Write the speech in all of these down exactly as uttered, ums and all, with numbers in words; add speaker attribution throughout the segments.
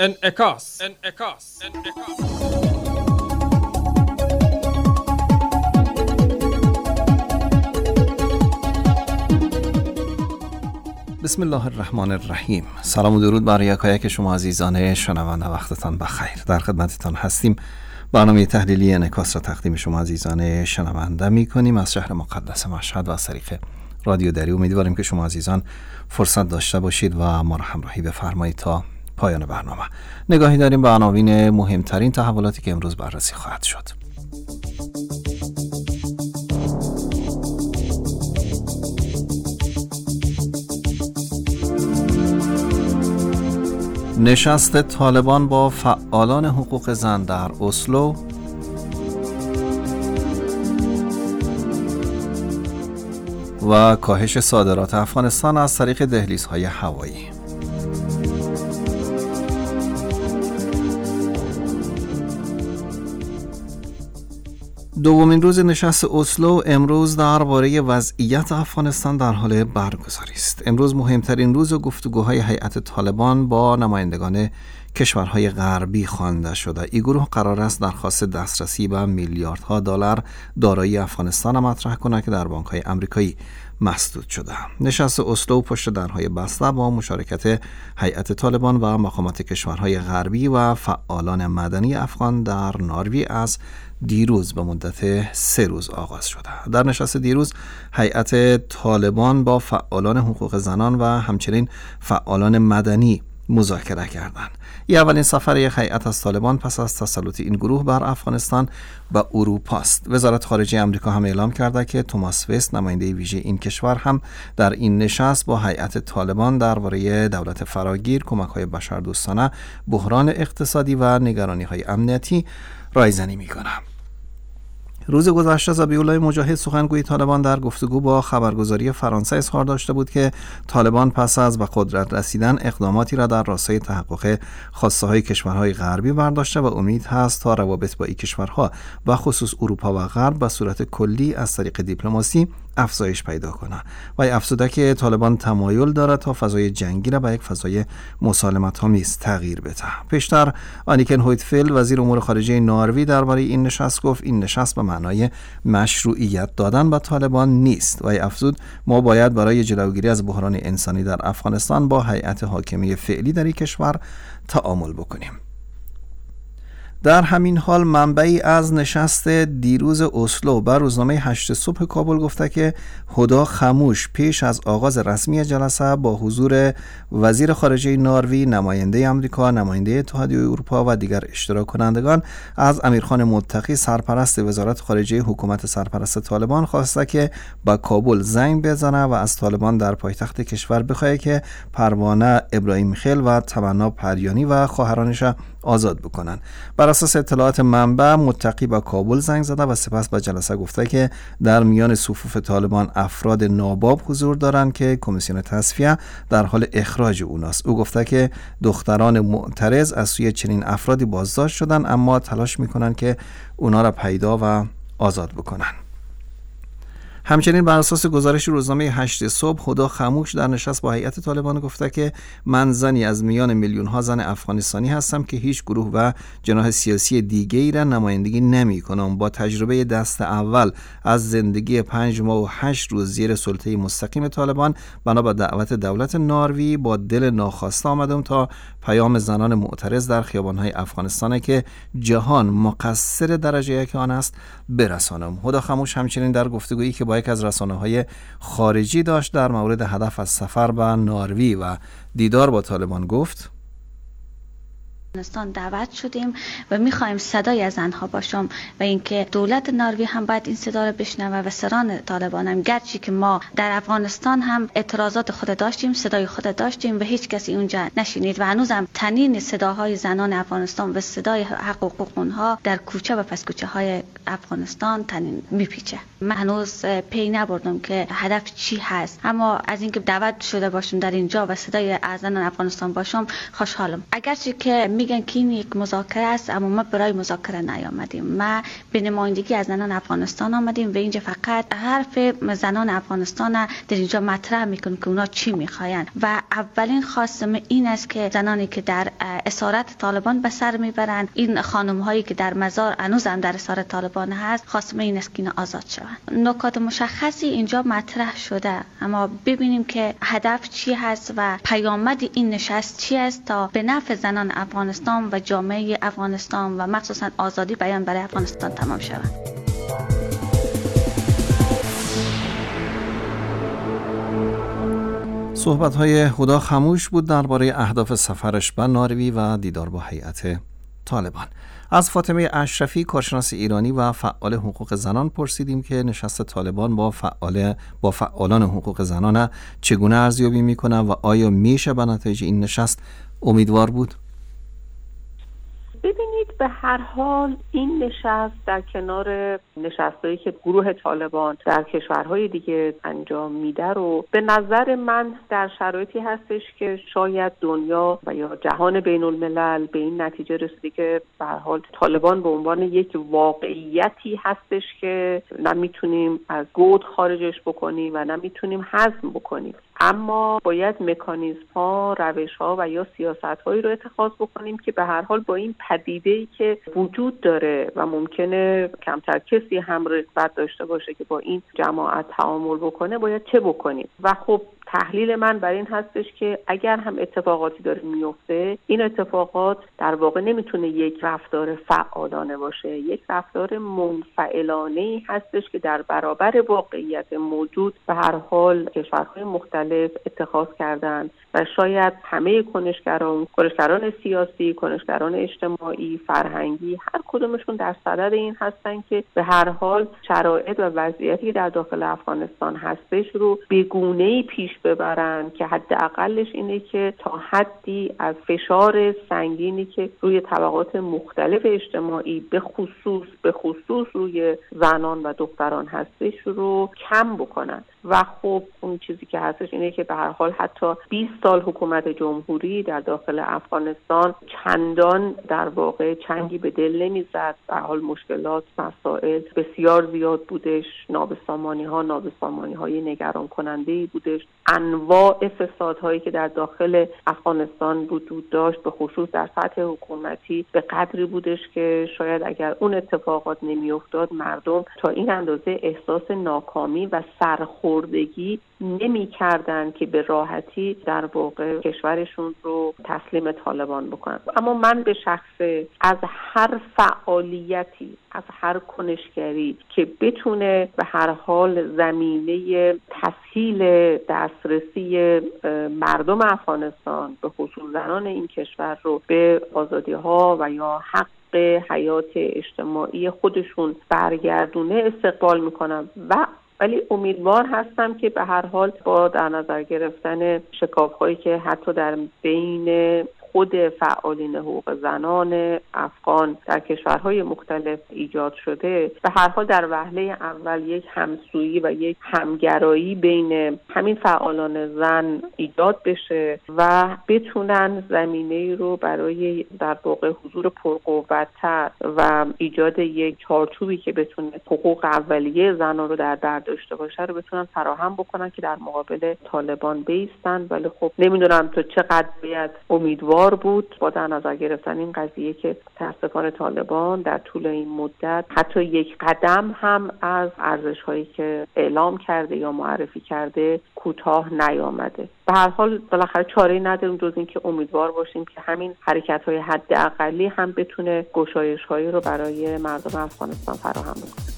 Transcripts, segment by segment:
Speaker 1: انعکاس انعکاس انعکاس
Speaker 2: بسم الله الرحمن الرحیم. سلام و درود بر یکایک شما عزیزان شنونده، وقتتان بخیر. در خدمتتان هستیم. برنامه تحلیلی انعکاس را تقدیم شما عزیزان شنونده می کنیم از شهر مقدس مشهد و از طریق رادیو دری. امیدواریم که شما عزیزان فرصت داشته باشید و ما را همراهی بفرمایید تا پایان برنامه. نگاهی داریم به عناوین مهمترین تحولاتی که امروز بررسی خواهد شد. نشست طالبان با فعالان حقوق زن در اسلو، و کاهش صادرات افغانستان از طریق دهلیزهای هوایی. دومین روز نشست اسلو امروز درباره وضعیت افغانستان در حال برگزاری است. امروز مهمترین روز گفتگوهای هیئت طالبان با نمایندگان کشورهای غربی خوانده شده. این گروه قرار است درخواست دسترسی به میلیاردها دلار دارایی افغانستان مطرح کنند که در بانک‌های آمریکایی مسدود شده. نشست اسلو پشت درهای بسته با مشارکت هیئت طالبان و مقامات کشورهای غربی و فعالان مدنی افغان در ناروی از دیروز به مدت سه روز آغاز شده. در نشست دیروز هیئت طالبان با فعالان حقوق زنان و همچنین فعالان مدنی مذاکره کردند. این اولین سفر یک هیئت از طالبان پس از تسلط این گروه بر افغانستان و اروپا است. وزارت خارجه آمریکا هم اعلام کرده که توماس وست، نماینده ویژه این کشور، هم در این نشست با هیئت طالبان درباره دولت فراگیر، کمک‌های بشردوستانه، بحران اقتصادی و نگرانی‌های امنیتی رایزنی می‌کند. روز گذشته ذبیح‌الله مجاهد، سخنگوی طالبان، در گفتگو با خبرگزاری فرانسه اظهار داشته بود که طالبان پس از به قدرت رسیدن اقداماتی را در راستای تحقق خواسته‌های کشورهای غربی برداشته و امید هست تا روابط با این کشورها و خصوص اروپا و غرب به صورت کلی از طریق دیپلماسی افزایش پیدا کنه. و افزوده که طالبان تمایل دارد تا فضای جنگی را به یک فضای مسالمت‌آمیز تغییر بده. پیشتر آنیکن هویتفیلد، وزیر امور خارجه نروژ، درباره این نشست گفت این نشست به معنای مشروعیت دادن به طالبان نیست و افزود ما باید برای جلوگیری از بحران انسانی در افغانستان با هیئت حاکمه فعلی در این کشور تعامل بکنیم. در همین حال منبعی از نشست دیروز اسلو بر روزنامه هشت صبح کابل گفته که هدا خاموش پیش از آغاز رسمی جلسه با حضور وزیر خارجه نروژ، نماینده آمریکا، نماینده اتحادیه اروپا و دیگر اشتراک کنندگان از امیرخان متقی، سرپرست وزارت خارجه حکومت سرپرست طالبان، خواسته که با کابل زنگ بزنه و از طالبان در پایتخت کشور بخواهد که پروانه ابراهیم خیل و تمنا پریانی و خواهرانش آزاد بکنن. بر اساس اطلاعات منبع، متقی با کابل زنگ زده و سپس به جلسه گفته که در میان صفوف طالبان افراد ناباب حضور دارند که کمیسیون تصفیه در حال اخراج اوناست. او گفته که دختران معترض از سوی چنین افرادی بازداشت شدن، اما تلاش میکنن که اونا را پیدا و آزاد بکنن. همچنین بر اساس گزارش روزنامه هشت صبح، هدا خاموش در نشست با هیئت طالبان گفته که من زنی از میان میلیون ها زن افغانستانی هستم که هیچ گروه و جناح سیاسی دیگه‌ای را نمایندگی نمی‌کنم. با تجربه دست اول از زندگی پنج ماه و هشت روز زیر سلطه مستقیم طالبان، بنا به دعوت دولت نروژ با دل ناخواسته آمدم تا پیام زنان معترض در خیابان‌های افغانستان که جهان مقصر درجه یک آن است برسانم. هدا خاموش همچنین در گفتگویی که با یک از رسانه‌های خارجی داشت در مورد هدف از سفر به نروژ و دیدار با طالبان گفت:
Speaker 3: افغانستان دعوت شدیم و میخوایم صدای از آنها باشم و اینکه دولت نروژ هم باید این صدا را بشنوه و سران طالبان هم، گرچه که ما در افغانستان هم اعتراضات خود داشتیم، صدای خود داشتیم و هیچ کسی اونجا نشینید و هنوز هم تنین صداهای زنان افغانستان و صدای حق و حقوق اونها در کوچه و پس کوچه های افغانستان تنین میپیچه. من هنوز پی نبردم که هدف چی هست، اما از اینکه دعوت شده باشم در اینجا و صدای از زنان افغانستان باشم خوشحالم. اگرچه که میگن که این یک مذاکره است، اما ما برای مذاکره نیامدیم. ما به نمایندگی از زنان افغانستان آمدیم و اینجا فقط حرف زنان افغانستان در اینجا مطرح میکنیم که اونا چی میخواین و اولین خواستم این است که زنانی که در اسارت طالبان به سر میبرند، این خانم هایی که در مزار هنوز هم در اسارت طالبان هست، خواستم این است که اینا آزاد شوند. نکات مشخصی اینجا مطرح شده، اما ببینیم که هدف چی هست و پیامد این نشست چی است تا به نفع زنان افغانستان و جامعه افغانستان و مخصوصا آزادی بیان برای افغانستان تمام شود.
Speaker 2: صحبت‌های هدا خموش بود درباره اهداف سفرش به ناروی و دیدار با هیئت طالبان. از فاطمه اشرفی، کارشناس ایرانی و فعال حقوق زنان، پرسیدیم که نشست طالبان با فعال با فعالان حقوق زنان چگونه ارزیابی می‌کنه و آیا میشه به نتایج این نشست امیدوار بود؟
Speaker 4: ببینید، به هر حال این نشست در کنار نشستایی که گروه طالبان در کشورهای دیگه انجام میده رو به نظر من در شرایطی هستش که شاید دنیا و یا جهان بین الملل به این نتیجه رسیده که به هر حال طالبان به عنوان یک واقعیتی هستش که نمیتونیم از گود خارجش بکنیم و نمیتونیم هضم بکنیم، اما باید مکانیزم ها، روش ها و یا سیاست هایی رو اتخاذ بکنیم که به هر حال با این پدیده‌ای که وجود داره و ممکنه کمتر کسی هم رغبت داشته باشه که با این جماعت تعامل بکنه، باید چه بکنیم. و خب تحلیل من بر این هستش که اگر هم اتفاقاتی داره میفته، این اتفاقات در واقع نمیتونه یک رفتار فعالانه باشه، یک رفتار منفعلانه‌ای هستش که در برابر واقعیت موجود به هر حال کشورهای مختلف اتخاذ کردن و شاید همه کنشگران، کنشگران سیاسی، کنشگران اجتماعی، فرهنگی، هر کدومشون در صدد این هستن که به هر حال شرایط و وضعیتی در داخل افغانستان هستش رو به گونه‌ای پیش ببرن که حداقلش اینه که تا حدی از فشار سنگینی که روی طبقات مختلف اجتماعی به خصوص به خصوص روی زنان و دختران هستش رو کم بکنن. و خب اون چیزی که هستش اینه که به هر حال حتی بیست سال حکومت جمهوری در داخل افغانستان چندان در واقع چنگی به دل نمیزد. به هر حال مشکلات، مسائل بسیار زیاد بودش، نابسامانی ها نابسامانی های نگران کننده بودش، انواع فسادهایی که در داخل افغانستان وجود داشت به خصوص در سطح حکومتی به قدری بودش که شاید اگر اون اتفاقات نمیافتاد مردم تا این اندازه احساس ناکامی و سرخوردگی نمی کردن که به راحتی در واقع کشورشون رو تسلیم طالبان بکنن. اما من به شخصه از هر فعالیتی، از هر کنشگری که بتونه به هر حال زمینه تسهیل دسترسی مردم افغانستان به خصوص زنان این کشور رو به آزادی ها و یا حق حیات اجتماعی خودشون برگردونه استقبال میکنم و ولی امیدوار هستم که به هر حال با در نظر گرفتن شکاف‌هایی که حتی در بین خود فعالین حقوق زنان افغان در کشورهای مختلف ایجاد شده، به هر حال در وهله اول یک همسویی و یک همگرایی بین همین فعالان زن ایجاد بشه و بتونن زمینه‌ای رو برای در واقع حضور پرقوت‌تر و ایجاد یک چارچوبی که بتونه حقوق اولیه زنان رو در بر داشته باشه رو بتونن فراهم بکنن که در مقابل طالبان بایستن. ولی خب نمیدونم تا چقدر باید امیدوار بود با در نظر گرفتن این قضیه که متاسفانه طالبان در طول این مدت حتی یک قدم هم از ارزش‌هایی که اعلام کرده یا معرفی کرده کوتاه نیامده. به هر حال بالاخره چاره‌ای نداریم جز این که امیدوار باشیم که همین حرکت‌های حداقلی هم بتونه گشایش‌هایی رو برای مردم افغانستان فراهم بکنه.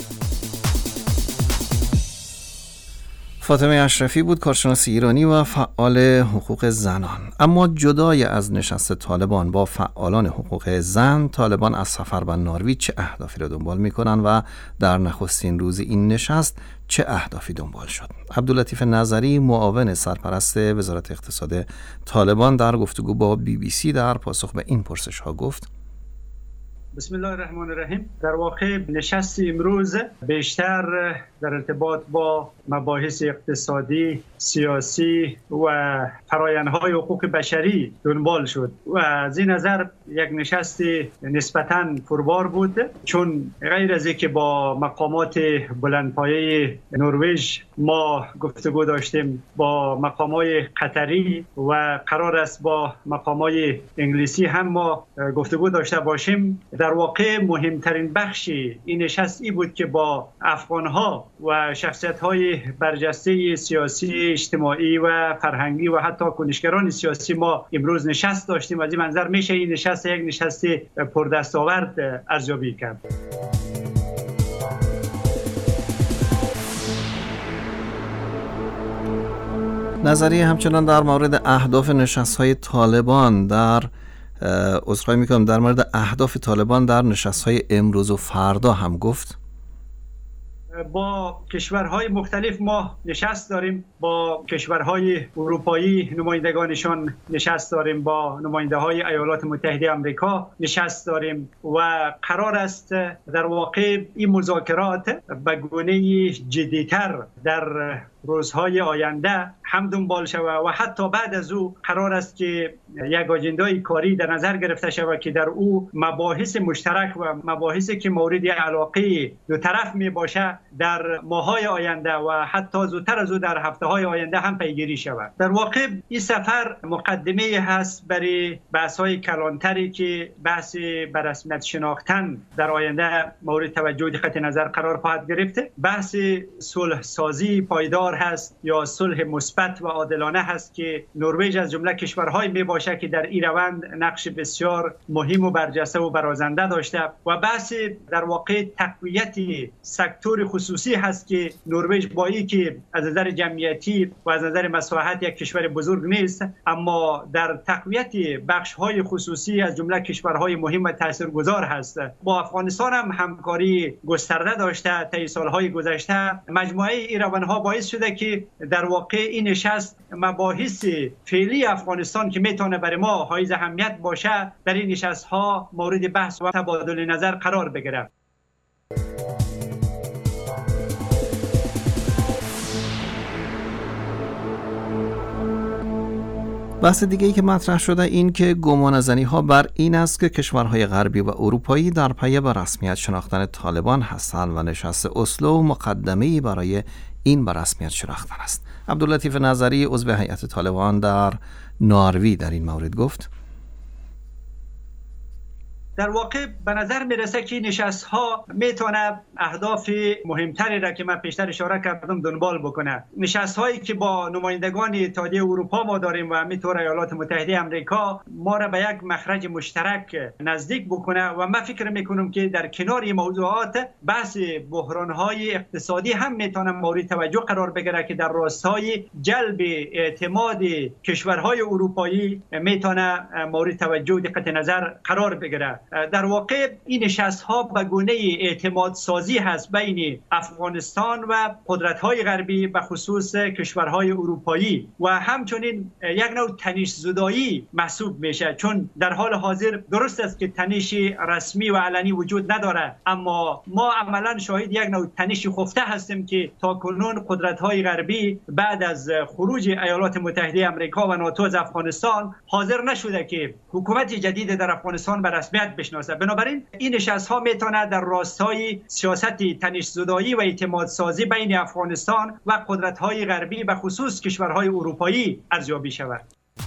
Speaker 2: فاطمه اشرفی بود، کارشناس ایرانی و فعال حقوق زنان. اما جدای از نشست طالبان با فعالان حقوق زن، طالبان از سفر به ناروی چه اهدافی را دنبال می‌کنند و در نخستین روز این نشست چه اهدافی دنبال شد؟ عبداللطیف نظری، معاون سرپرست وزارت اقتصاد طالبان، در گفتگو با بی بی سی در پاسخ به این پرسش‌ها گفت:
Speaker 5: بسم الله الرحمن الرحیم. در واقع نشست امروز بیشتر در ارتباط با مباحث اقتصادی، سیاسی و فرآیندهای حقوق بشری دنبال شد و از این نظر یک نشست نسبتاً پربار بود، چون غیر از اینکه با مقامات بلندپایه نروژ ما گفتگو داشتیم، با مقامات قطری و قرار است با مقامات انگلیسی هم ما گفتگو داشته باشیم. در واقع مهمترین بخش این نشست ای بود که با افغانها و شخصیت‌های برجسته سیاسی، اجتماعی و فرهنگی و حتی کنشگران سیاسی ما امروز نشست داشتیم و از این منظر میشه این نشست یک نشست پردستاورد ارزیابی کرد.
Speaker 2: نظریه همچنان در مورد اهداف نشست‌های طالبان در عذرخواهی میکنم در مورد اهداف طالبان در نشست‌های امروز و فردا هم گفت.
Speaker 5: با کشورهای مختلف ما نشست داریم، با کشورهای اروپایی نمایندگانشان نشست داریم، با نماینده های ایالات متحده آمریکا نشست داریم و قرار است در واقع این مذاکرات به گونه جدیتر در روزهای آینده هم دنبال شود و حتی بعد از او قرار است که یک آجندای کاری در نظر گرفته شود که در او مباحث مشترک و مباحثی که مورد علاقه دو طرف می باشه در ماه‌های آینده و حتی زودتر از او در هفته‌های آینده هم پیگیری شود. در واقع این سفر مقدمه هست برای بحث‌های کلانتری که بحث به رسمیت شناختن در آینده مورد توجه دقت نظر قرار خواهد گرفت. بحث صلح سازی پایدار هست یا صلح مثبت و عادلانه هست که نروژ از جمله کشورهای می باشه که در این روند نقش بسیار مهم و برجسته و برازنده داشته و بحث در واقع تقویت سکتور خصوصی هست که نروژ با این که از نظر جمعیتی و از نظر مساحت یک کشور بزرگ نیست، اما در تقویت بخش‌های خصوصی از جمله کشورهای مهم و تاثیرگذار هست. با افغانستان هم همکاری گسترده داشته طی سالهای گذشته. مجموعه این روندها باعث شده که در واقع این نشست مباحث فعلی افغانستان که میتونه برای ما حائز اهمیت باشه در این نشست‌ها مورد بحث و تبادل نظر قرار بگیره.
Speaker 2: بحث دیگه ای که مطرح شده این که گمانه‌زنی ها بر این است که کشورهای غربی و اروپایی در پی به رسمیت شناختن طالبان هستند و نشست اسلو مقدمه‌ای برای این به رسمیت شناختن است. عبداللطیف نظری عضو هیئت طالبان در ناروی در این مورد گفت:
Speaker 5: در واقع به نظر میرسه که نشست ها میتونه اهداف مهمتری را که من پیشتر اشاره کردم دنبال بکنه. نشست هایی که با نمایندگان اتحادیه اروپا ما داریم و همینطور ایالات متحده آمریکا ما را به یک مخرج مشترک نزدیک بکنه و من فکر میکنم که در کنار این موضوعات بحث بحران های اقتصادی هم میتونه مورد توجه قرار بگیره که در راستای جلب اعتماد کشورهای اروپایی میتونه مورد توجه دقت نظر قرار بگیره. در واقع این نشست ها به گونه اعتماد سازی هست بین افغانستان و قدرت‌های غربی به خصوص کشورهای اروپایی و همچنین یک نوع تنش زدایی محسوب میشه، چون در حال حاضر درست است که تنش رسمی و علنی وجود نداره، اما ما عملا شاهد یک نوع تنش خفته هستیم که تاکنون قدرت‌های غربی بعد از خروج ایالات متحده آمریکا و ناتو از افغانستان حاضر نشده که حکومت جدید در افغانستان به رسمیت بشناسه. بنابراین این نشست ها میتونه در راستای سیاست تنش زدایی و اعتماد سازی بین افغانستان و قدرت های غربی به خصوص کشورهای اروپایی ارزیابی شود.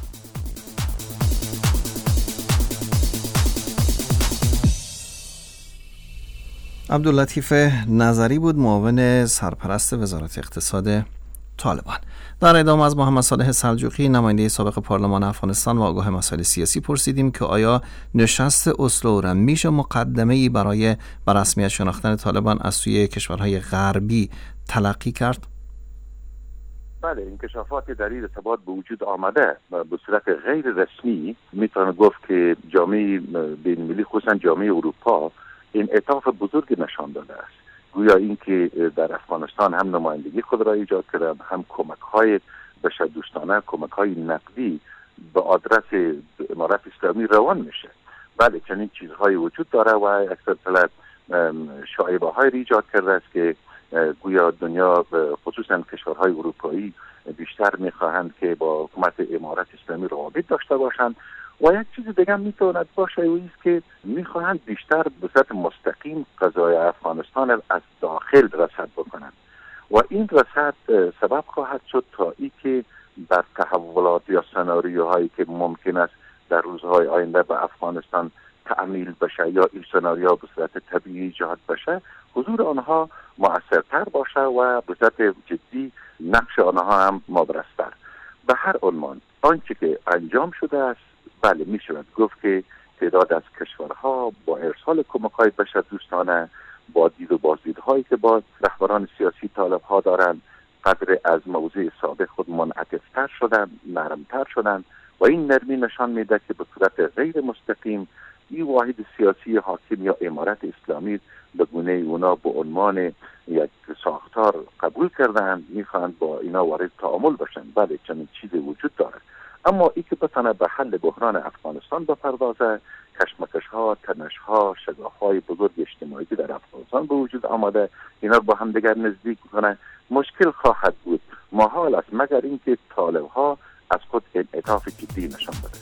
Speaker 2: عبداللطیف نظری بود، معاون سرپرست وزارت اقتصاد طالبان. در ادامه از محمد صالح سلجوقی نماینده سابق پارلمان افغانستان و آگاه مسائل سیاسی پرسیدیم که آیا نشست اسلو را میشه مقدمه‌ای برای به رسمیت شناختن طالبان از سوی کشورهای غربی تلقی کرد؟
Speaker 6: بله، انکشافاتی در این ارتباط به وجود آمده و به صورت غیر رسمی میتونه گفت که جامعه بین‌المللی خصوصا جامعه اروپا انعطاف بزرگ نشان داده است. گویا اینکه در افغانستان هم نمایندگی خود را ایجاد کرده، هم کمک‌های بشردوستانه، کمک‌های نقدی به آدرس امارت اسلامی روان میشه. بله، چنین چیزهایی وجود داره و اکثر طلب شایبه‌هایی را ایجاد کرده است که گویا دنیا خصوصا کشورهای اروپایی بیشتر میخواهند که با حکومت امارت اسلامی روابط داشته باشند. و یک چیز دیگه میتواند باشه و است که میخواهند بیشتر به صورت مستقیم قضای افغانستان از داخل رصد بکنند و این رصد سبب خواهد شد تا ای که بر تحولات یا سناریوهایی که ممکن است در روزهای آینده به افغانستان تعمیل بشه یا این سناریو به صورت طبیعی ایجاد بشه، حضور آنها مؤثرتر باشه و به صورت جدی نقش آنها هم مبرزتر. به هر عنوان آنچه که انجام شده است، بله می شود گفت که تعداد از کشورها با ارسال کمک‌های بشردوستانه، با دید و بازدیدهایی که با رهبران سیاسی طالب‌ها دارند، قدر از موضوع سابق خود منعطف‌تر شدن، نرمتر شدن و این نرمی نشان میده که به صورت غیر مستقیم این واحد سیاسی حاکم یا امارت اسلامی به گونه اونا به عنوان یک ساختار قبول کردن، میخوان با اینا وارد تعامل بشن. بله چنین چیزی وجود داره، اما ای که بتونه به حل بحران افغانستان بپردازه، کشمکش ها، تنش ها، شگاف های بزرگ اجتماعی در افغانستان به وجود آمده، اینا با هم دیگر نزدیک کنه، مشکل خواهد بود. محال است مگر اینکه طالب ها از خود انعطاف جدی نشان بده.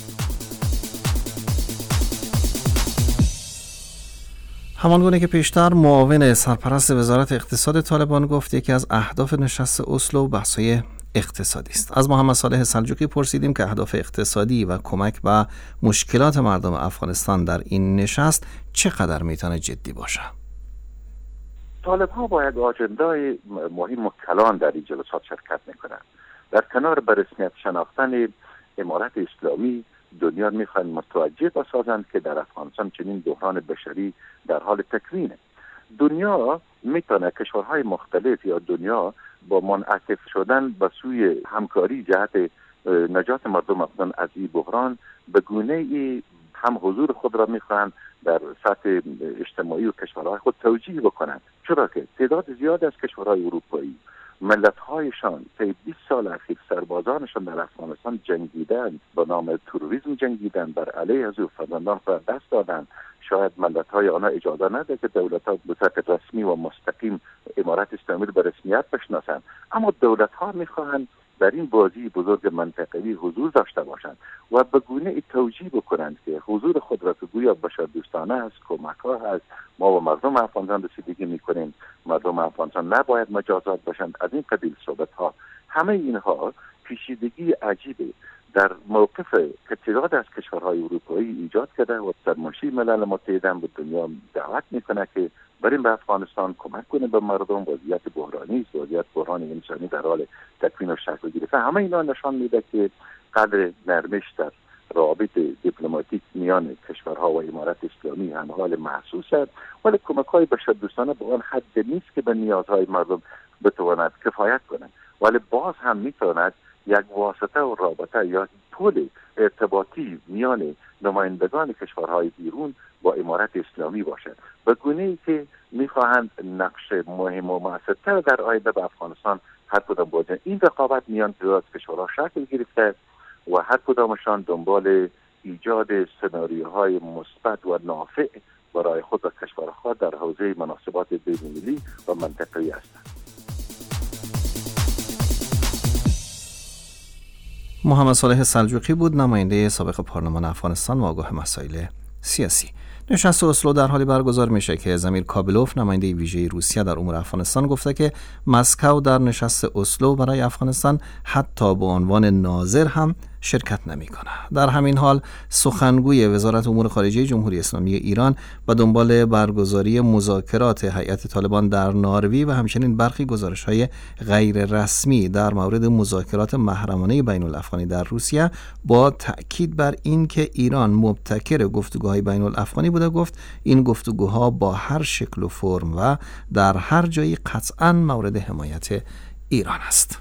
Speaker 2: همانگونه که پیشتر معاون سرپرست وزارت اقتصاد طالبان گفت، یکی از اهداف نشست اسلو بحث‌های اقتصادی است. از محمد صالح سلجوقی پرسیدیم که اهداف اقتصادی و کمک به مشکلات مردم افغانستان در این نشست چقدر میتونه جدی باشه.
Speaker 6: طالب ها با یک آجندای مهم و کلان در این جلسات شرکت میکنند. در کنار به رسمیت شناختن امارت اسلامی، دنیا میخوان متوجه بسازند که در افغانستان چنین بحران بشری در حال تکوینه. دنیا میتونه، کشورهای مختلف یا دنیا با منعطف شدن به سوی همکاری جهت نجات مردم افغان از این بحران به گونه ای هم حضور خود را میخوان در سطح اجتماعی و کشورهای خود توجیه بکنند، چرا که تعداد زیاد از کشورهای اروپایی ملت‌هایشان طی بیست سال اخیر سربازانشان در افغانستان جنگیدند، با نام تروریسم جنگیدند، بر علیه از فرزندان خود دست دادند. شاید ملت‌های آنها اجازه نده که دولت‌ها به صورت رسمی و مستقیم امارت اسلامی به رسمیت بشناسند، اما دولت‌ها می‌خواهند در این بازی بزرگ منطقه‌ای حضور داشته باشند و به گونه‌ای توجیه بکنند که حضور خود را که گویا بشردوستانه است، کمک‌ها هست، ما و مردم افغانستان رسیدگی می‌کنیم، مردم افغانستان نباید مجازات باشند، از این قبیل صحبت‌ها، همه اینها پیچیدگی عجیبه در موقف که تعداد از کشورهای اروپایی ایجاد کرده و سرمنشی ملل متحد به دنیا دعوت میکنه که بریم به افغانستان کمک کنیم به مردم. وضعیت بحرانی است، وضعیت بحران انسانی در حال تکوین و شکل گرفتن. همه اینا نشان میده که قدر نرمش در روابط دیپلماتیک میان کشورها و امارت اسلامی هم حال محسوس است، ولی کمک‌های بشردوستانه به اون حد نیست که به نیازهای مردم بتواند کفایت کنه، ولی باز هم میتواند یک واسطه و رابطه یا پل ارتباطی میان نمایندگان کشورهای بیرون با امارت اسلامی باشد، به گونه‌ای که میخواهند نقش مهم و مؤثرتر در آینده به افغانستان هر کدام بازن. این رقابت میان تعداد کشورها شکل گرفته و هر کدامشان دنبال ایجاد سناریوهای مثبت و نافع برای خود و کشورها در حوزه مناسبات بین‌المللی و منطقه‌ای هستند.
Speaker 2: محمد صالح سلجوقی بود، نماینده سابق پارلمان افغانستان و آگاه مسائل سیاسی. نشست اسلو در حالی برگزار میشه که زمیر کابلوف، نماینده ویژه روسیه در امور افغانستان، گفته که مسکو در نشست اسلو برای افغانستان حتی به عنوان ناظر هم شرکت نمیکنه. در همین حال سخنگوی وزارت امور خارجه جمهوری اسلامی ایران به دنبال برگزاری مذاکرات هیئت طالبان در ناروی و همچنین برخی گزارش‌های غیر رسمی در مورد مذاکرات محرمانه بین الافغانی در روسیه با تأکید بر این که ایران مبتکر گفتگوهای بین الافغانی بوده، گفت این گفتگوها با هر شکل و فرم و در هر جایی قطعاً مورد حمایت ایران است.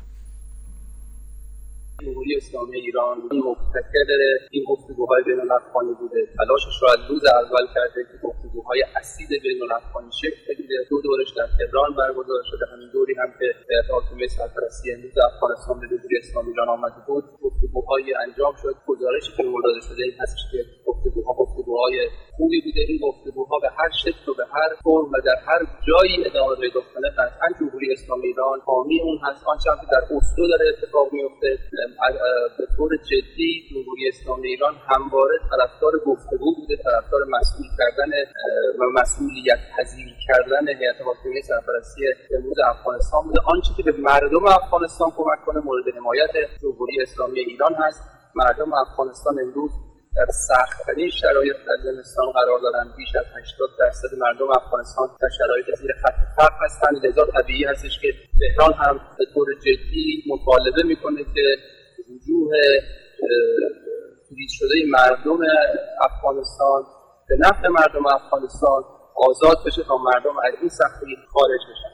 Speaker 7: جمهوری اسلامی ایران مبتکر این گفتگوهای بین الافغانی بوده، تلاشش را از روز اول کرده که گفتگوهای اسید بین الافغانی شکل بگیره. دو دورش در تهران برگزار شده، همین دوری هم که حاکمیت سرپرستی امروز افغانستان به جمهوری اسلامی ایران آمده بود، گفتگوهای انجام شد. گزارشی که داده شده این هست که گفتگوها گفتگوهای خوبی بوده. این گفتگوها به هر شکل و به هر فرم و در هر جایی ادامه پیدا کنه قطعا جمهوری اسلامی ایران حامی اون هست. آنچه که در اسلو داره اتفاق میفته، به طور جدی جمهوری اسلامی ایران همواره طرفدار گفتگو بوده، طرفدار مسئول کردن و مسئولیت پذیر کردن هیئت حاکمه سرپرستی امروز افغانستان بوده. آنچه که به مردم افغانستان کمک کنه مورد حمایت جمهوری اسلامی ایران هست. مردم افغانستان امروز در سخت‌ترین شرایط در زمستان قرار دارند. بیش از هشتاد درصد مردم افغانستان در شرایط زیر خط فقر هستند. لذا طبیعی هستش که تهران هم به طور جدی مطالبه میکنه که وجوه فریز شده مردم افغانستان به نفع مردم افغانستان آزاد بشه تا مردم از این سختی خارج بشن.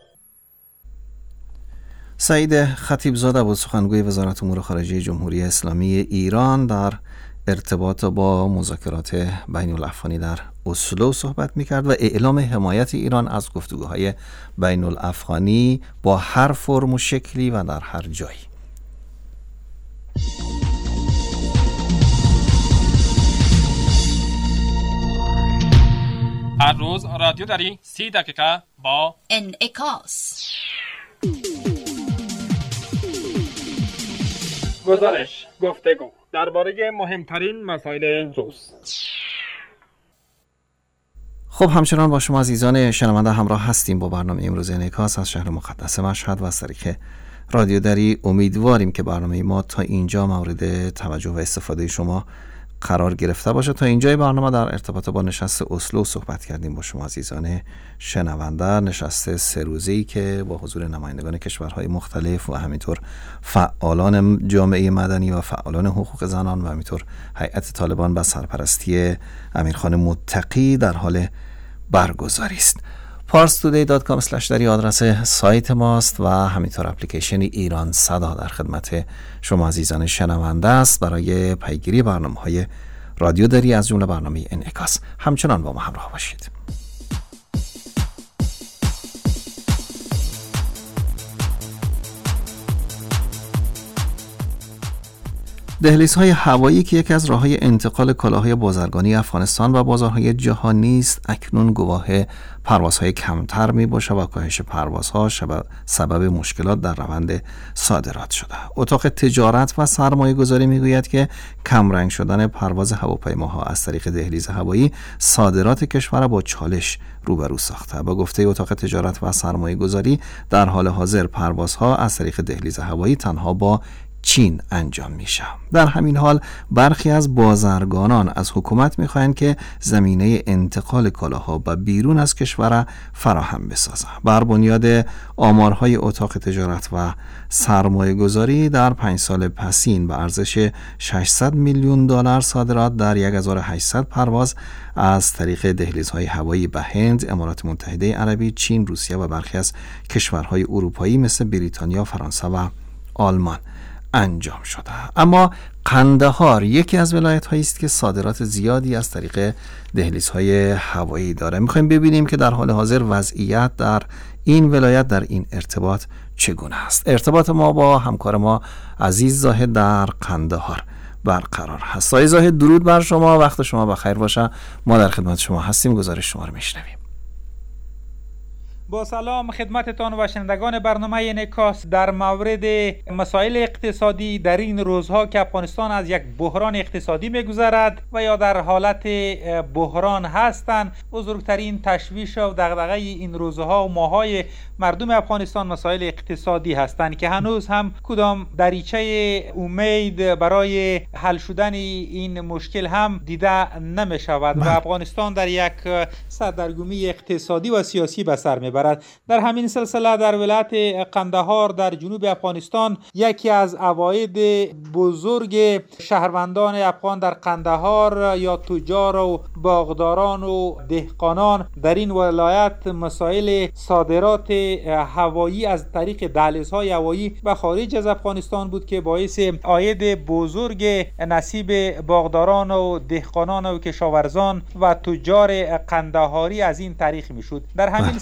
Speaker 2: سعید خطیبزاده بود سخنگوی وزارت امور خارجه جمهوری اسلامی ایران در ارتباط با مذاکرات بین الافغانی در اسلو صحبت می‌کرد و اعلام حمایت ایران از گفتگوهای بین الافغانی با هر فرم و شکلی و در هر جایی.
Speaker 1: هر روز رادیو داری سی دقیقه با
Speaker 8: انعکاس.
Speaker 1: گزارش، گفتگو درباره مهمترین مسائل روز.
Speaker 2: خب همچنان با شما عزیزان شنونده همراه هستیم با برنامه امروز انعکاس از شهر مقدس مشهد و از طریق رادیو دری. امیدواریم که برنامه ما تا اینجا مورد توجه و استفاده شما قرار گرفته باشه. تا اینجای برنامه در ارتباط با نشست اسلو صحبت کردیم با شما عزیزان شنونده. نشست سه روزه‌ای که با حضور نمایندگان کشورهای مختلف و همینطور فعالان جامعه مدنی و فعالان حقوق زنان و همینطور هیئت طالبان به سرپرستی امیرخان متقی در حال برگزاری است. پارس تودی دات کام اسلش دری آدرس سایت ماست و همینطور اپلیکیشن ایران صدا در خدمت شما عزیزان شنونده است برای پیگیری برنامه‌های رادیو دری از جمله برنامه انعکاس. همچنان با ما همراه باشید. دهلیزهای هوایی که یکی از راه‌های انتقال کالاهای بازرگانی افغانستان و بازارهای جهانی است، اکنون گواه پروازهای کمتر می‌باشد و کاهش پروازها سبب مشکلات در روند صادرات شده. اتاق تجارت و سرمایه‌گذاری می‌گوید که کمرنگ شدن پرواز هواپیماها از طریق دهلیز هوایی صادرات کشور را با چالش روبرو ساخته. با گفته اتاق تجارت و سرمایه‌گذاری در حال حاضر پروازها از طریق دهلیز هوایی تنها با چین انجام میشه. در همین حال برخی از بازرگانان از حکومت میخواهند که زمینه انتقال کالاها به بیرون از کشور فراهم بسازه. بر بنیاد آمارهای اتاق تجارت و سرمایه گذاری در پنج سال پسین به ارزش ششصد میلیون دلار صادرات در هزار و هشتصد پرواز از طریق دهلیزهای هوایی به هند، امارات متحده عربی، چین، روسیه و برخی از کشورهای اروپایی مثل بریتانیا، فرانسه و آلمان انجام شده. اما قندهار یکی از ولایت‌هایی است که صادرات زیادی از طریق دهلیزهای هوایی داره. می‌خوایم ببینیم که در حال حاضر وضعیت در این ولایت در این ارتباط چگونه است. ارتباط ما با همکار ما عزیز زاهد در قندهار برقرار هست. آقای زاهد درود بر شما، وقت شما بخیر باشه. ما در خدمت شما هستیم، گزارش شما رو میشنویم.
Speaker 9: با سلام خدمتتان و شنوندگان برنامه انعکاس. در مورد مسائل اقتصادی در این روزها که افغانستان از یک بحران اقتصادی می‌گذرد و یا در حالت بحران هستند، بزرگترین تشویش و دغدغه این روزها و ماهای مردم افغانستان مسائل اقتصادی هستند که هنوز هم کدام دریچه امید برای حل شدن این مشکل هم دیده نمی شود و افغانستان در یک سردرگمی اقتصادی و سیاسی به سر میبرد. در همین سلسله در ولایت قندهار در جنوب افغانستان یکی از عواید بزرگ شهروندان افغان در قندهار یا تجار و باغداران و دهقانان در این ولایت مسائل صادرات هوایی از طریق دهلیزهای هوایی و خارج از افغانستان بود که باعث عاید بزرگ نصیب باغداران و دهقانان و کشاورزان و تجار قندهاری از این طریق میشد. در همین سلسله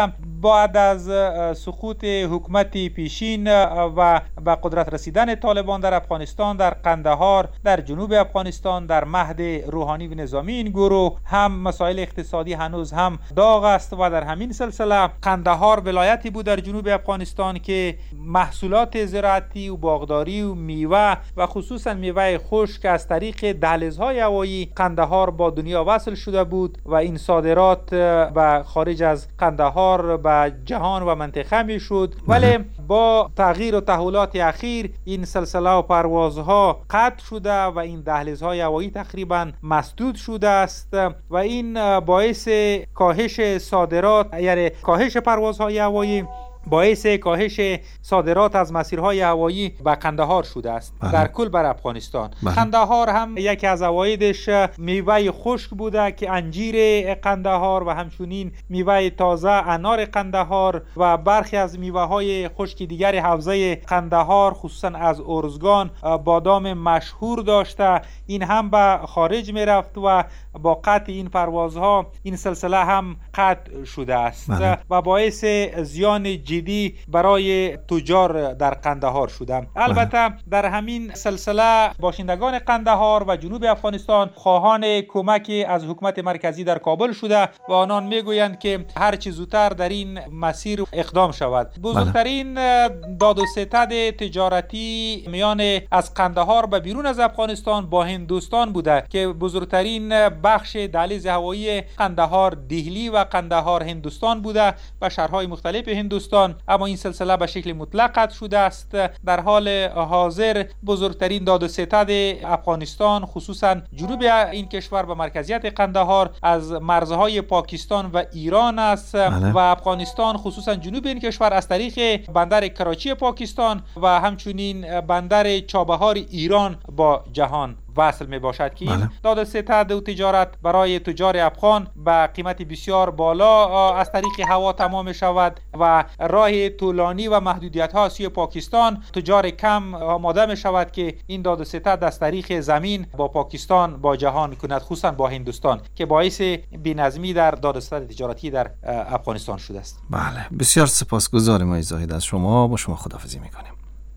Speaker 9: و بعد از سقوط حکومت پیشین و به قدرت رسیدن طالبان در افغانستان، در قندهار، در جنوب افغانستان، در مهد روحانی و نظامی این گروه، هم مسائل اقتصادی هنوز هم داغ است و در همین سلسله قندهار ولایتی بود در جنوب افغانستان که محصولات زراعتی و باغداری و میوه و خصوصا میوه خشک از طریق دهلیزهای هوایی قندهار با دنیا وصل شده بود و این صادرات به خارج از قندهار به جهان و منطقه می شد. ولی با تغییر و تحولات اخیر این سلسله و پروازها قطع شده و این دهلیزهای هوایی تقریبا مسدود شده است و این باعث کاهش صادرات، یعنی کاهش پروازهای هوایی باعث کاهش صادرات از مسیرهای هوایی به قندهار شده است. بله. در کل بر افغانستان. بله. قندهار هم یکی از عوایدش میوه خشک بوده که انجیر قندهار و همچنین میوه تازه انار قندهار و برخی از میوه های خشک دیگر حوزه قندهار خصوصا از ارزگان بادام مشهور داشته. این هم به خارج می رفت و با قطع این پروازها این سلسله هم قطع شده است. بله. و باعث زیان جدی برای تجار در قندهار شده. البته در همین سلسله باشندگان قندهار و جنوب افغانستان خواهان کمک از حکومت مرکزی در کابل شده و آنان میگویند که هر چه زودتر در این مسیر اقدام شود. بزرگترین داد و ستد تجارتی میان از قندهار به بیرون از افغانستان با هندوستان بوده که بزرگترین بخش دهلیز هوایی قندهار دهلی و قندهار هندوستان بوده و شهرهای مختلف هندوستان، اما این سلسله به شکل مطلق قطع شده است. در حال حاضر بزرگترین داد و ستد افغانستان خصوصا جنوب این کشور به مرکزیت قندهار از مرزهای پاکستان و ایران است. بله. و افغانستان خصوصا جنوب این کشور از طریق بندر کراچی پاکستان و همچنین بندر چابهار ایران با جهان وصل می باشد که این داد و ستد و تجارت برای تجار افغان به قیمت بسیار بالا از طریق هوا تمام شود و راه طولانی و محدودیت ها سوی پاکستان تجار کم آماده می شود که این داد و ستد از طریق زمین با پاکستان با جهان کند، خصوصا با هندوستان که باعث بی‌نظمی در داد و ستد تجارتی در افغانستان شده است.
Speaker 2: بله، بسیار سپاسگزارم آقای زاهد از شما. با شما خداحافظی می‌کنیم.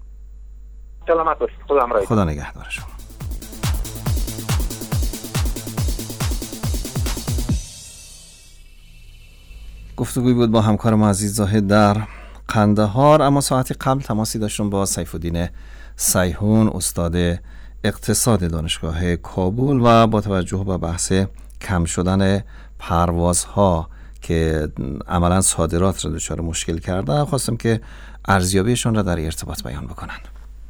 Speaker 6: سلامت باشید. خدا همراهتون.
Speaker 2: خدا نگهدار شما. گفتگوی بود با همکارم عزیز زاهد در قندهار. اما ساعتی قبل تماسی داشتم با سیف الدین سیحون، استاد اقتصاد دانشگاه کابل و با توجه به بحث کم شدن پروازها که عملا صادرات را دچار مشکل کرده خواستم که ارزیابیشون را در ارتباط بیان بکنن.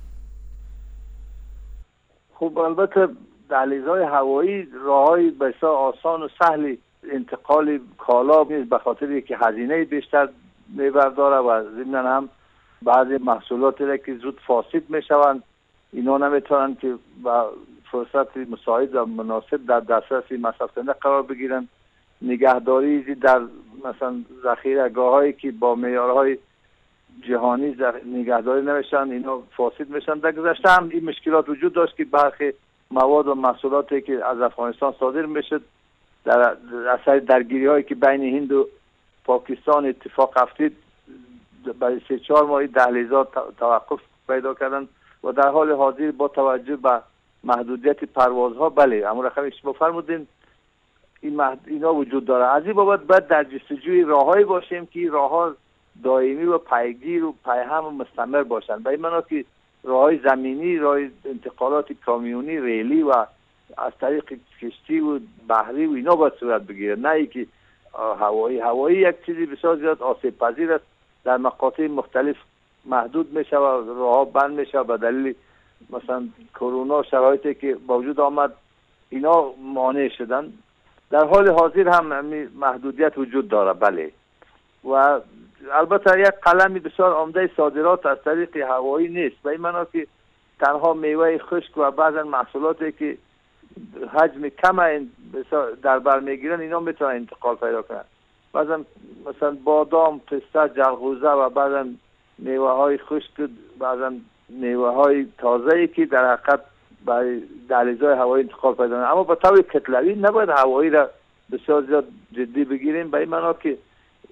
Speaker 8: خب البته دهلیزهای هوایی راههای بسیار آسان و سهلی انتقال کالا نیست، به خاطر اینکه هزینه بیشتر میبرداره و ضمن هم بعضی محصولاتی را که زود فاسد میشوند اینا نمیتونن که با فرصت مساعد و مناسب در دسترس مصرف کننده قرار بگیرن. نگهداری در مثلا ذخیره‌گاه هایی که با معیارهای جهانی نگهداری نمیشن اینا فاسد میشن. در گذشته هم این مشکلات وجود داشت که برخی مواد و محصولاتی که از افغانستان صادر میشد در اثر درگیری هایی که بین هند و پاکستان اتفاق افتید برای سه چهار ماه دهلیزها توقف پیدا کردن و در حال حاضر با توجه به محدودیت پروازها بله همون رقمی شما فرمودین این محد... اینا وجود داره. از این بابت باید در جستجوی راههایی باشیم که راهها دائمی و پیگیر و پیهم و مستمر باشند. به این معنا که راههای زمینی، راه انتقالات کامیونی، ریلی و از طریق کشتی و بحری و اینا باید صورت بگیره، نه اینکه هوایی. هوایی یک چیزی بسیار زیاد آسیب پذیر است، در مقاطع مختلف محدود میشه و راهها بند میشه به دلیل مثلا کرونا شرایطی که با وجود آمد اینا مانع شدن. در حال حاضر هم محدودیت وجود داره بله. و البته یک قلم بسیار عمده صادرات از طریق هوایی نیست، به این معنا که تنها میوه خشک و بعضا محصولاتی که حجم کم در بر میگیرن اینا میتونن انتقال پیدا کنن. بعضا مثلا بادام، پسته، جلغوزه و بعضا میوه های خشک، بعضا میوه های تازه‌ای که در حقیقت برای دهلیزهای هوایی انتقال پیدا کنن. اما با طور کتلوی نباید هوایی را بسیار زیاد جدی بگیریم، به این معنا که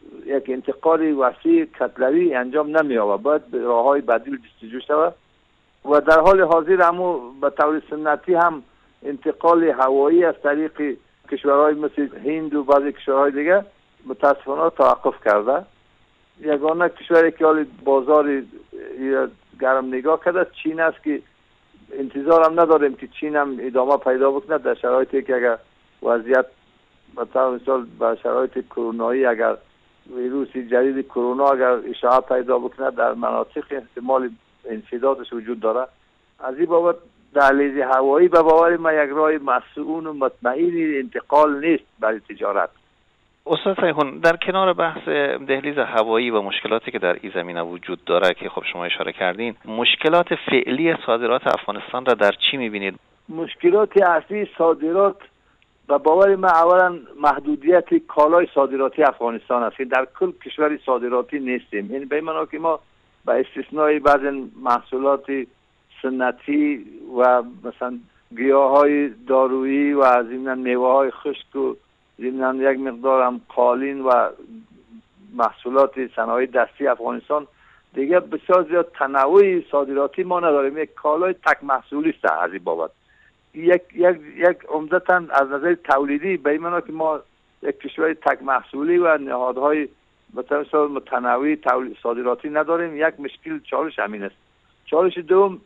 Speaker 8: یک انتقال وسیع کتلوی انجام نمی آورد، باید به راههای بدیل جستجو شود و در حال حاضر همو به طور سنتی هم انتقال هوایی از طریق کشورهای مثل هند و بعضی کشورهای دیگه متاسفانه توقف کرده. یگانه کشوری که حال بازار گرم نگاه کرده چین است که انتظار هم نداریم که چین هم ادامه پیدا بکنه در شرایطی که اگر وضعیت مثلا مثال به شرایط کرونایی اگر ویروس جدید کرونا اگر اشاعه پیدا بکنه در مناطق احتمال انسدادش وجود داره. از این بابت دهلیز هوایی به باور ما یک راه مسئول و مطمئن انتقال نیست برای تجارت.
Speaker 2: استاد سیحون، در کنار بحث دهلیز هوایی و مشکلاتی که در این زمینه وجود داره که خب شما اشاره کردین، مشکلات فعلی صادرات افغانستان را در چی میبینید؟
Speaker 8: مشکلات اصلی صادرات و باور ما اولا محدودیت کالای صادراتی افغانستان است که در کل کشوری صادراتی نیستیم. یعنی به معنی که ما با استثنای بعضی محصولات سنتی و مثلا گیاهای دارویی و از این میوه های خشک و ضمن یک مقدار هم قالین و محصولات صنایع دستی افغانستان دیگه بسیار زیاد تنوع صادراتی ما نداریم. یک کالای تک محصولی است از این بابت. یک یک یک عمدتاً از نظر تولیدی به این معنی که ما یک کشور تک محصولی و نهادهای مثلا متنوع تولید صادراتی نداریم. یک مشکل چالش همین است. چالش دوم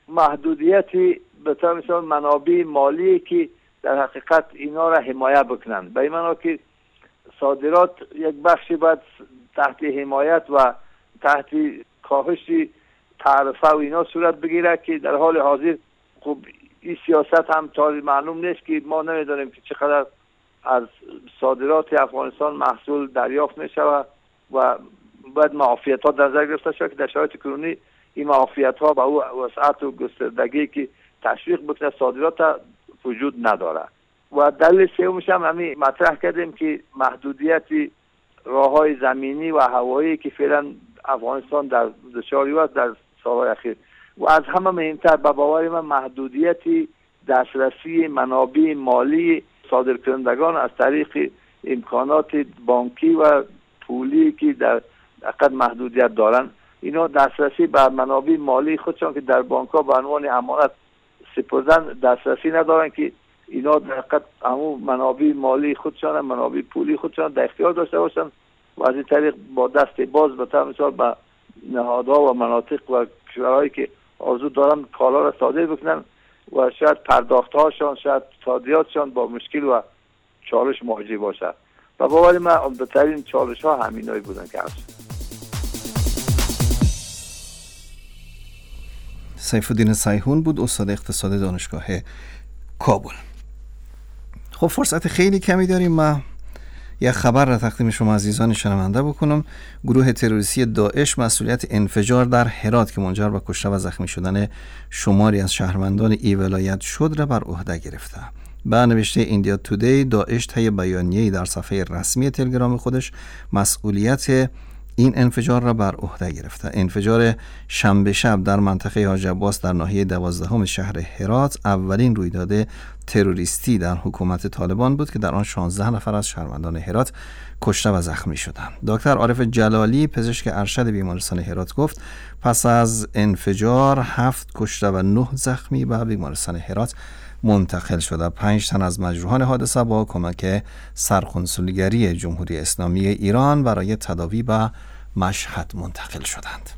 Speaker 8: محدودیتی به طور مثال منابع مالی که در حقیقت اینا را حمایت بکنند. به این معنی که صادرات یک بخشی باید تحت حمایت و تحت کاهش تعرفه و اینا صورت بگیره که در حال حاضر خب این سیاست هم طوری معلوم نیست که ما نمیدونیم که چقدر از صادرات افغانستان محصول دریافت می شود و باید معافیت ها در نظر گرفته شود که در شرایط کرونی این معافیت ها با او وسعت و گستردگی که تشویق بکنه صادرات وجود نداره. و دلیل سومش هم همین مطرح کردیم که محدودیت راههای زمینی و هوایی که فعلا افغانستان در دچار است در سالهای اخیر و از همه مهمتر به باور من محدودیت دسترسی منابع مالی صادرکنندگان از طریق امکانات بانکی و پولی که در حقیقت محدودیت دارن. اینا دسترسی به منابع مالی خودشان که در بانک ها به عنوان امانت سپردن دسترسی ندارن که اینا در حقیقت همون منابع مالی خودشان منابع پولی خودشان در اختیار داشته باشن و از این طریق با دست باز به طور مثال به نهادها و مناطق و کشورهایی که آرزو دارن کالا را صادر بکنن و شاید پرداختهاشان شاید صادراتشان با مشکل و چالش مواجه باشه. و باور من عمده‌ترین چالش ها همینایی بودن که هست.
Speaker 2: سیفالدین سیحون بود، استاد اقتصاد دانشگاه کابل. خب فرصت خیلی کمی داریم. ما یک خبر را تقدیم شما عزیزان شنونده بکنم. گروه تروریستی داعش مسئولیت انفجار در هرات که منجر به کشته و زخمی شدن شماری از شهروندان این ولایت شد را بر عهده گرفته. به نوشته ایندیا تودی، داعش طی بیانیه‌ای در صفحه رسمی تلگرام خودش مسئولیت این انفجار را بر عهده گرفته. انفجار شنبه شب در منطقه حاج عباس در ناحیه دوازدهم شهر هرات اولین رویداد تروریستی در حکومت طالبان بود که در آن شانزده نفر از شهروندان هرات کشته و زخمی شدند. دکتر عارف جلالی، پزشک ارشد بیمارستان هرات گفت پس از انفجار هفت کشته و نه زخمی به بیمارستان هرات منتقل شده. پنج تن از مجروحان حادثه با کمک سرکنسولگری جمهوری اسلامی ایران برای تداوی به مشهد منتقل شدند.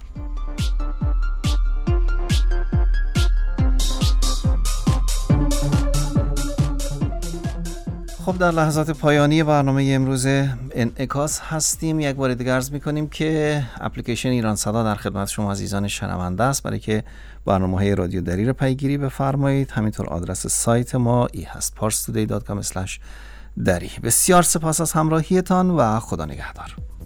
Speaker 2: خب در لحظات پایانی برنامه امروز انعکاس هستیم. یک بار دیگه عرض می‌کنیم که اپلیکیشن ایران صدا در خدمت شما عزیزان شنونده است برای که برنامه‌های رادیو دری رو پیگیری بفرمایید. همینطور آدرس سایت ما ای هست پارس تودی دات کام اسلش دری. بسیار سپاس از همراهیتان و خدا نگهدار.